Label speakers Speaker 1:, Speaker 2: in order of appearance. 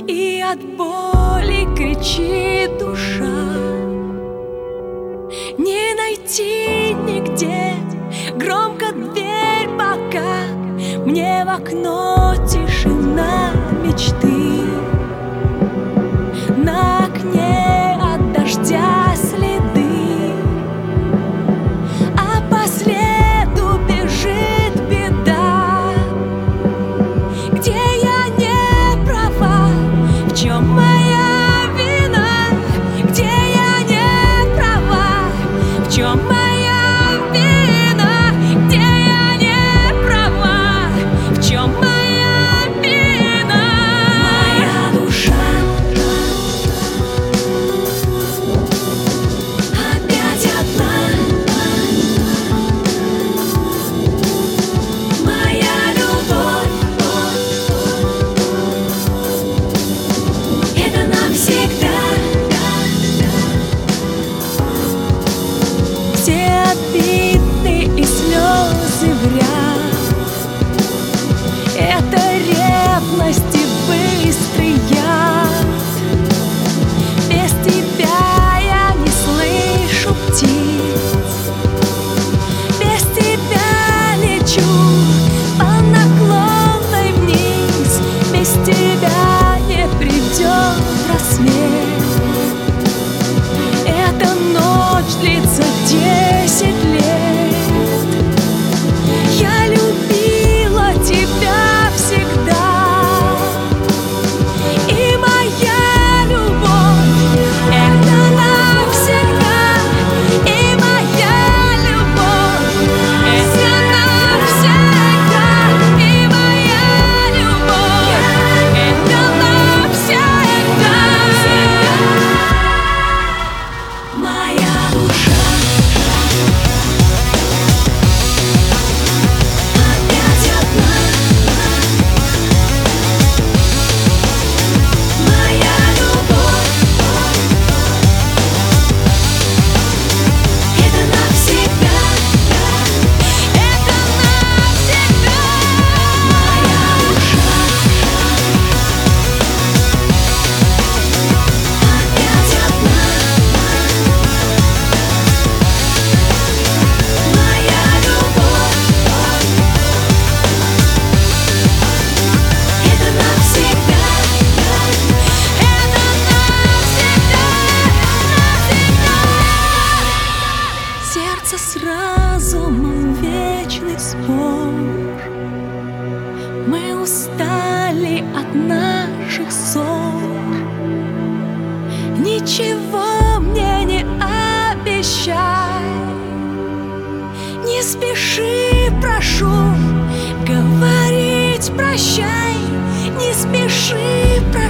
Speaker 1: и от боли кричит душа. Не найти нигде громко дверь, пока мне в окно тишина мечты. На окне от дождя следы, а по следу бежит беда. Где я не права, в чем моя вина? Где я не права, в чем моя вина? Где я не права, в чем моя вина? Моя душа опять одна. Моя любовь — это навсегда. Все обиды и слезы в ряд — это ревность и быстрый яд. Без тебя я не слышу птиц, без тебя лечу по наклонной вниз. Без тебя не придет рассвет. Эта ночь длится 10 лет. Я любила тебя всегда, и моя любовь — это навсегда. И моя любовь — это навсегда. И моя любовь — это навсегда. Моя душа опять одна. Моя любовь — это навсегда. Это навсегда. Моя душа опять одна. Моя любовь — это навсегда. Это навсегда, навсегда. Сердце с разумом — вечный спор. Мы устали от наших ссор. Ничего мне не обещай, не спеши, прошу, говорить прощай. Не спеши, прошу.